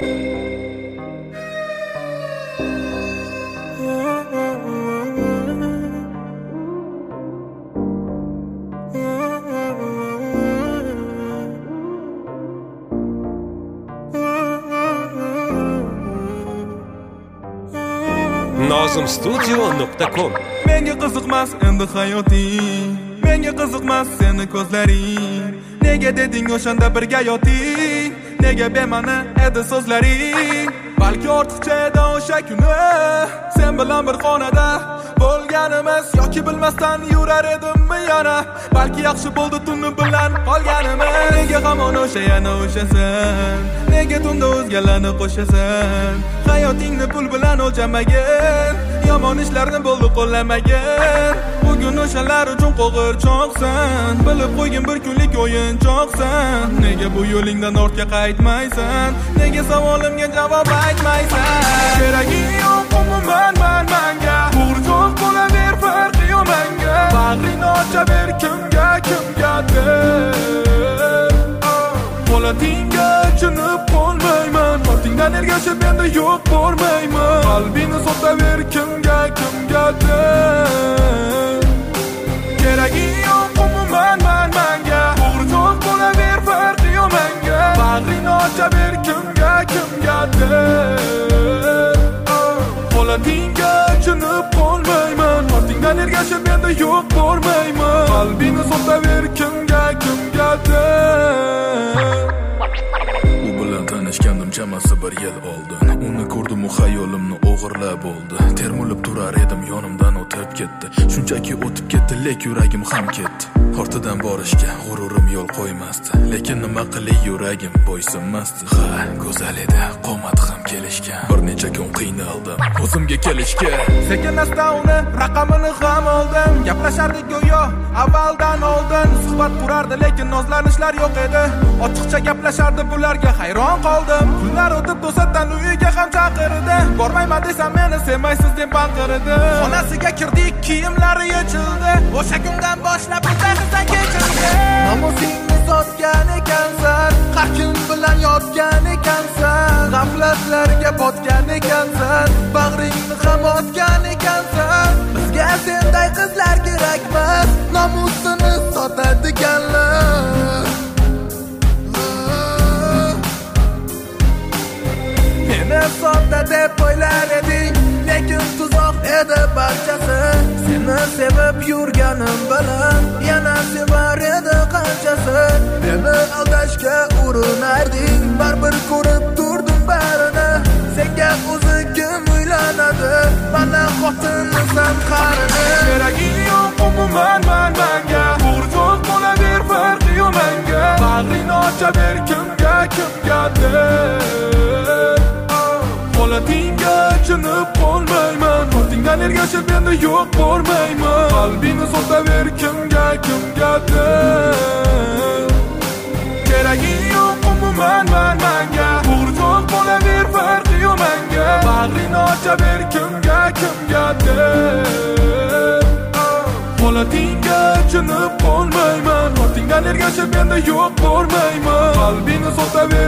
nozimstudio.com. Menga qiziqmas endi hayoting, menga qiziqmas seni ko'zlaring. Nega deding o'shanda birga yoting, nega bema'ni edi so'zlaring. Balki ortiqcha edi o'sha kuni sen bilan bir xonada bo'lganimiz, yoki bilmasdan yurar edimmi yana. Balki yaxshi bo'ldi tuni bilan qolganimiz. Nega hamon o'sha yana o'shasan, nega tunda o'zgalarni qo'shasan. Hayotingni pul bilan o'lchamagin, yomon ishlarni bo'ldi qo'llamagin. Bugun o'shalar uchun qo'g'irchoqsan, bilib qo'ygin bir kunlik o'yinchoqsan. Nega bu yo'lingdan ortga qaytmaysan, nega savolimga javob aytmaysan. Keragi yo'q umuman menga, qo'g'irchoq bo'laver farqi yo'q menga. Bag'ringni ochaver kimgadir, holatingga achinib qolmayman. Ortingdan ergashib endi yo'q bormayman. Qalbingni sotaver kimgadir. Keragi yo'q umuman menga, qo'g'irchoq bo'laver farqi yo'q menga. Bag'ringni ochaver kimgadir, holatingga achinib qolmayman. Ortingdan ergashib endi yo'q bormayman. Qalbingni sotaver kimgadir. U bilan tanishgandim chamasi bir yil oldin. Uni ko'rdim, xayolimni o'g'irlab oldi. Termulib turar edim, yonimdan o'tib ketdi. Shunchaki o'tib ketdi, lek yuragim ham ketdi. Ortidan borishga g'ururim yo'l qo'ymasdi, lekin nima qilay yuragim bo'ysunmasdi. Ha, go'zal edi, qomati ham kelishgan. Bir necha kun qiynaldim o'zimga kelishga. Sekin asta uni raqamini ham oldim. Gaplashardik go'yo avvaldan oldin. Suhbat qurardi, lekin nozlanishlar yo'q edi. Ochiqcha gaplashardi, bularga hayron qoldim. Kunlar o'tib to'satdan uyiga ham chaqirdi. Bormayman desam meni sevmaysiz deb baqirdi. Xonasiga kirdik, kiyimlari yechildi. O'sha kundan boshlab bizdan kechirdi. Namusingni sotgan ekansan, har kun bilan yotgan ekansan. G'aflatlarga botgan ekansan, bag'ringni ham otgan ekansan. Bizga senday qizlar kerakmas, namusini sotadiganlar. Meni sodda deb o'ylar eding, lekin tuzoq edi barchasi. Seni sevib yurganim bilan yana sevar edi qanchasi. Meni aldashga urinarding, baribir ko'rib turdim barini. Senga o'zi kim uylanadi, mana xotinisan qarini. Keragi yo'q umuman menga, qo'g'irchoq bo'laver farqi yo'q menga. Bag'ringni ochaver kimgadir, holatingga achinib qolmayman. Ortingdan ergashib endi yo'q bormayman. Qalbingni sotaver kimgadir. Keragi yo'q umuman menga, qo'g'irchoq bo'laver farqi yo'q menga. Bag'ringni ochaver kimgadir, holatingga achinib qolmayman. Ortingdan ergashib endi yo'q bormayman. Qalbingni sotaver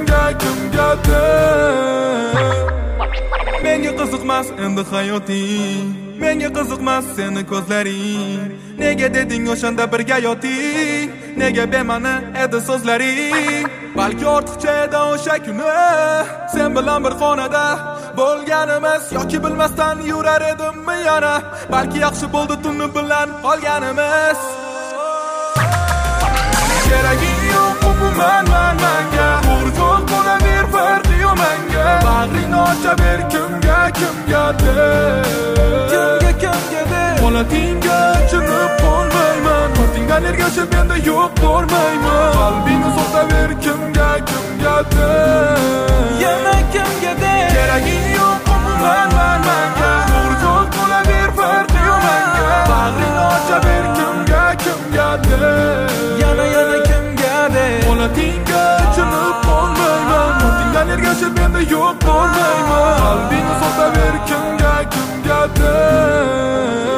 kimgadir. Menga qiziqmas endi hayoting, menga qiziqmas seni ko'zlaring. Nega deding o'shanda birga yoting, nega bema'ni edi so'zlaring. Balki ortiqcha edi o'sha kuni sen bilan bir xonada bo'lganimiz, yoki bilmasdan yurar edimmi yana. Balki yaxshi bo'ldi tuni bilan qolganimiz. Keragi yo'q umuman menga, qo'g'irchoq bo'laver farqi yo'q menga. Bag'ringni ochaver kimgadir, holatingga achinib qolmayman. Ortingdan ergashib endi yo'q bormayman. Qalbingni sotaver kimgadir, yana kimgadir. Keragi yo'q umuman menga, qo'g'irchoq bo'laver farqi yo'q menga. Bag'ringni ochaver kimgadir, yana kimgadir. Holatingga achinib qolmayman. Ortingdan ergashib endi yo'q bormayman. Qalbingni sotaver kimgadir.